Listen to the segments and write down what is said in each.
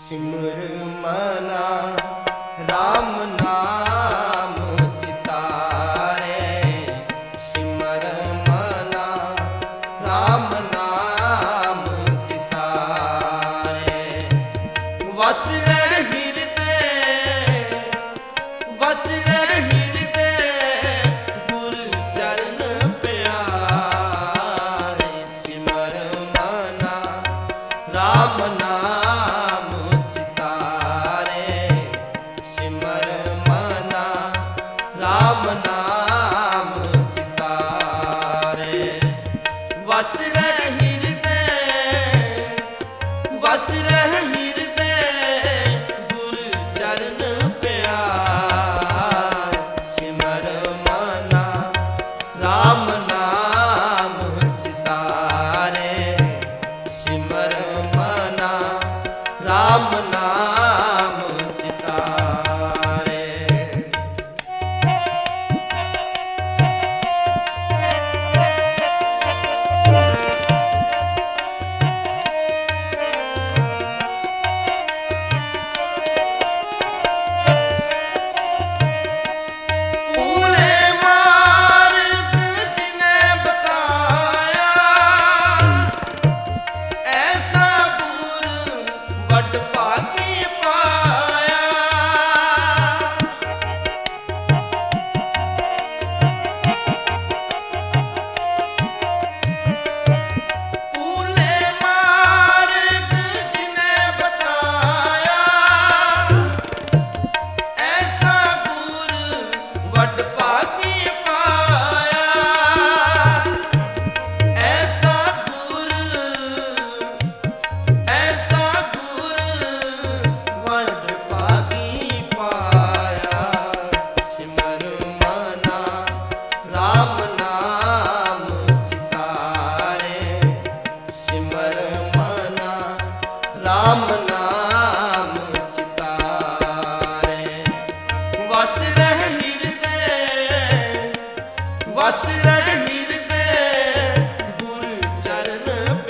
सिमर मना राम नाम चितारे, सिमर मना राम नाम चितारे। वस रह हृदय, वस रह हृदय गुरु चरण प्यारे, सिमर मना राम नाम चितारे, सिमर मना राम नाम चितारे। वस रह हृदय, वस रह हृदय गुरु चरण प्यार, सिमर मना राम नाम चितारे, सिमर मना राम नाम चितारे। पूरे मार्ग जिन्हें बताया, ऐसा गुरु वड भागी पाया। पूरे मार्ग जिन्हें बताया, ऐसा गुरु वड भागी पाया। ऐसा गुरु, ऐसा गुरु वड भागी पाया, सिमर मना राम नाम चितारे, सिमर मना राम नाम चितारे। वस रह हृदय, वस रह हृदय गुरु चरण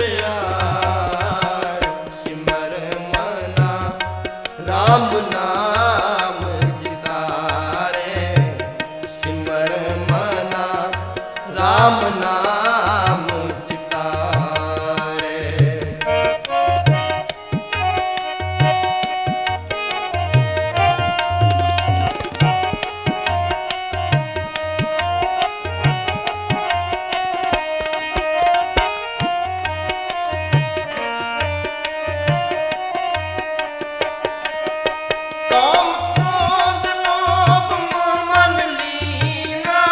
प्यार, सिमर मना राम नाम चितारे, सिमर मना राम नाम चितारे। काम क्रोध लोभ मोह मन लीना,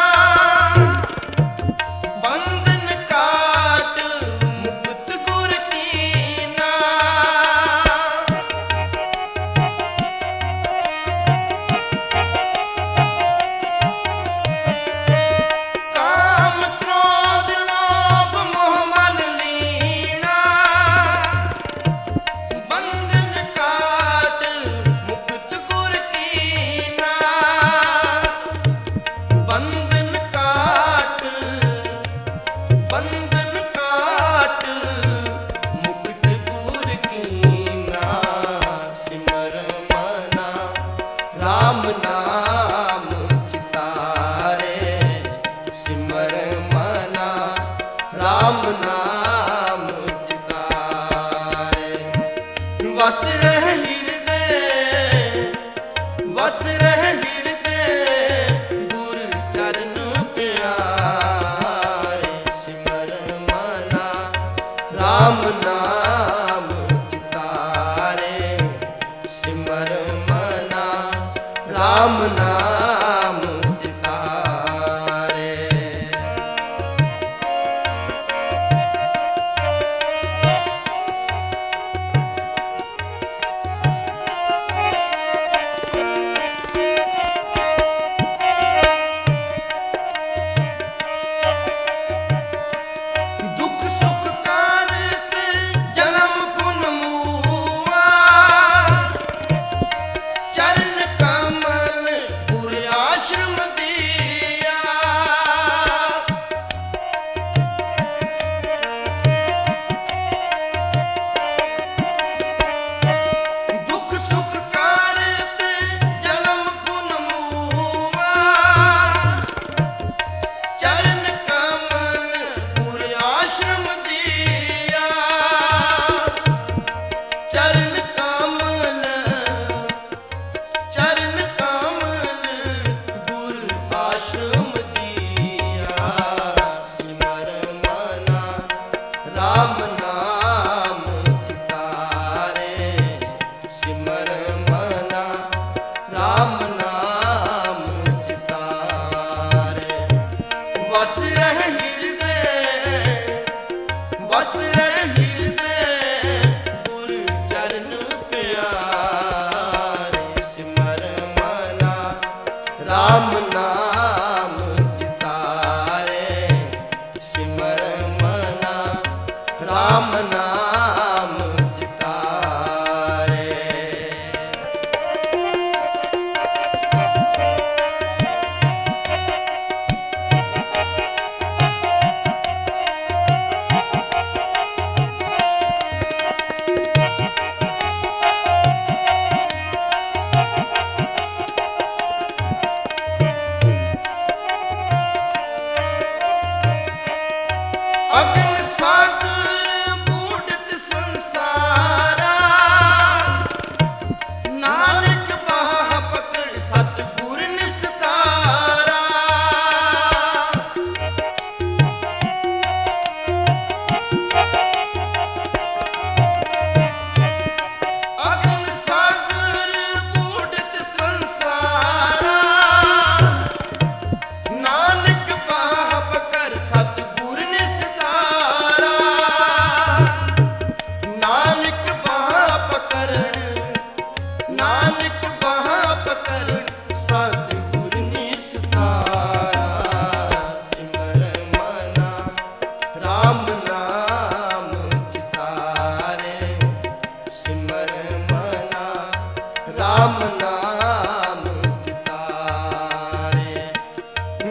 बंधन काट मुक्त गुर कीना। काम क्रोध लोभ मोह मन लीना, बंधन काट मुक्त गुर कीना। बंधन काट, बंधन काट मुक्त गुर कीना, सिमर मना राम नाम चितारे, सिमर मना राम नाम चितारे। वस रह हृदय, वस रह हृदय गुरु चरण प्यारे, सिमर मना राम नाम चितारे, सिमर मना राम नाम चितारे। दुख सुख कारक जन्म पुन मुआ, चरण कमल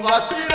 बस